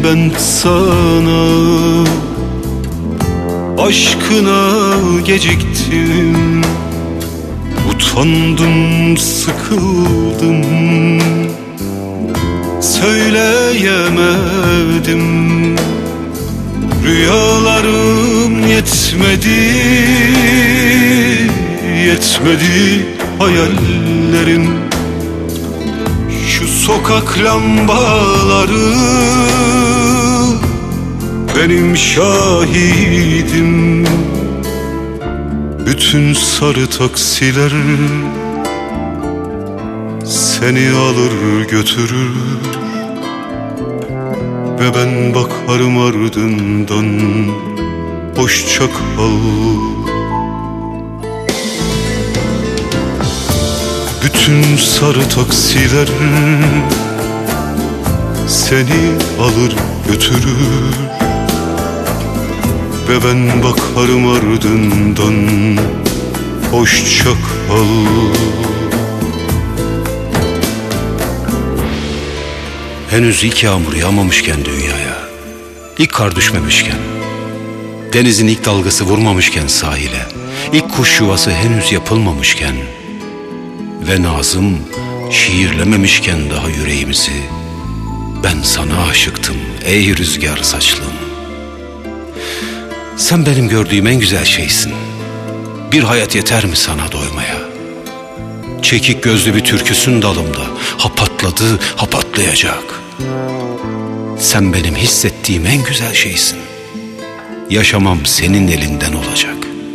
ben sana, aşkına geciktim. Utandım, sıkıldım, söyleyemedim. Rüyalarım yetmedi hayallerim. Şu sokak lambaları benim şahidim. Bütün sarı taksiler seni alır götürür ve ben bakarım ardından. Hoşça kal. Bütün sarı taksiler seni alır götürür ve ben bakarım ardından. Hoşça kal. Henüz ilk yağmur yağmamışken dünyaya, ilk kar düşmemişken, denizin ilk dalgası vurmamışken sahile, ilk kuş yuvası henüz yapılmamışken ve nazım şiirlememişken daha yüreğimizi, ben sana aşıktım ey rüzgar saçlım. Sen benim gördüğüm en güzel şeysin. Bir hayat yeter mi sana doymaya? Çekik gözlü bir türküsün dalımda, ha patladı, ha patlayacak. Sen benim hissettiğim en güzel şeysin. Yaşamam senin elinden olacak.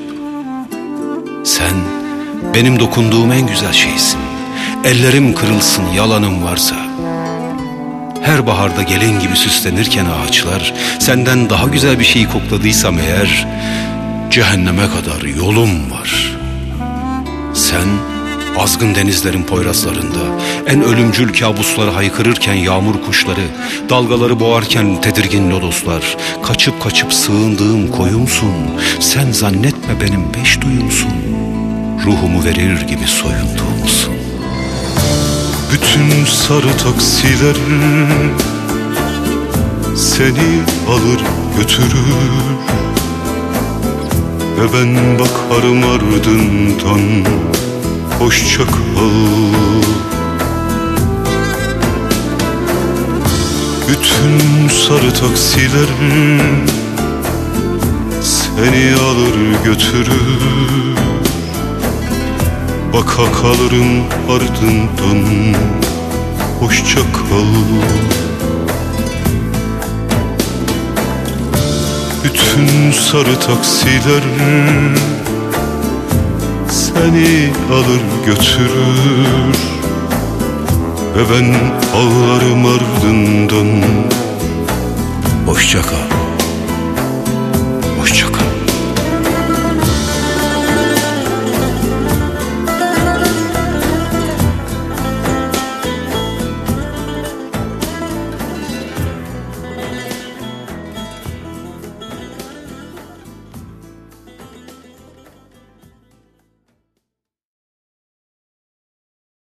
Sen benim dokunduğum en güzel şeysin. Ellerim kırılsın yalanım varsa. Her baharda gelin gibi süslenirken ağaçlar, senden daha güzel bir şeyi kokladıysam eğer, cehenneme kadar yolum var. Sen azgın denizlerin poyrazlarında, en ölümcül kabusları haykırırken yağmur kuşları, dalgaları boğarken tedirgin lodoslar, kaçıp kaçıp sığındığım koyumsun. Sen zannetme benim beş duyumsun, ruhumu verir gibi soyunduğumsun. Bütün sarı taksiler seni alır götürür ve ben bakarım ardından. Hoşça kal. Bütün sarı taksiler seni alır götürür, baka kalırım ardından. Hoşça kal. Bütün sarı taksiler seni alır götürür ve ben ağlarım ardından. Hoşça kal. Hoşça kal.